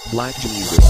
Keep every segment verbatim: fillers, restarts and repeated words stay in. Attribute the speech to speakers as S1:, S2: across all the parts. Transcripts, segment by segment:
S1: Black Jesus.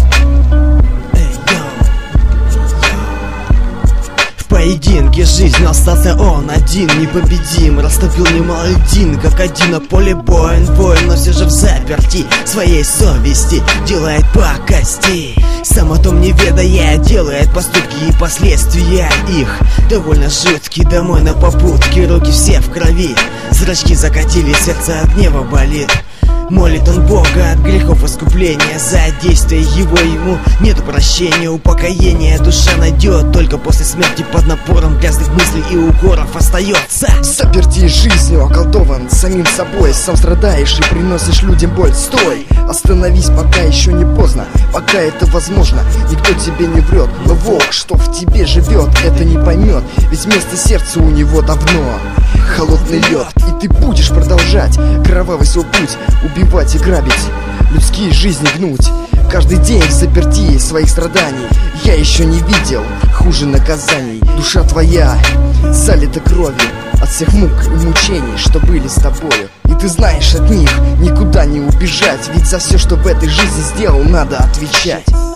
S2: В поединке жизнь остался он один, непобедим. Растопил немало льдин, как один на поле боин. Воин, но все же в заперти своей совести делает пакости. Сам о том не ведая, делает поступки и последствия их довольно жуткие. Домой на попутке, руки все в крови, зрачки закатили, сердце от гнева болит. Молит он Бога от грехов искупления, за действие его ему нету прощения, упокоения душа найдет только после смерти. Под напором грязных мыслей и укоров остается
S3: заперти жизнью, околдован самим собой. Сам страдаешь и приносишь людям боль. Стой, остановись, пока еще не поздно, пока это возможно. Никто тебе не врет, но волк, что в тебе живет, это не поймет, ведь место сердца у него давно холодный лед. И ты будешь продолжать кровавый свой путь, убивать и грабить, людские жизни гнуть. Каждый день в заперти своих страданий я еще не видел хуже наказаний. Душа твоя залита кровью от всех мук и мучений, что были с тобою. И ты знаешь, от них никуда не убежать, ведь за все, что в этой жизни сделал, надо отвечать.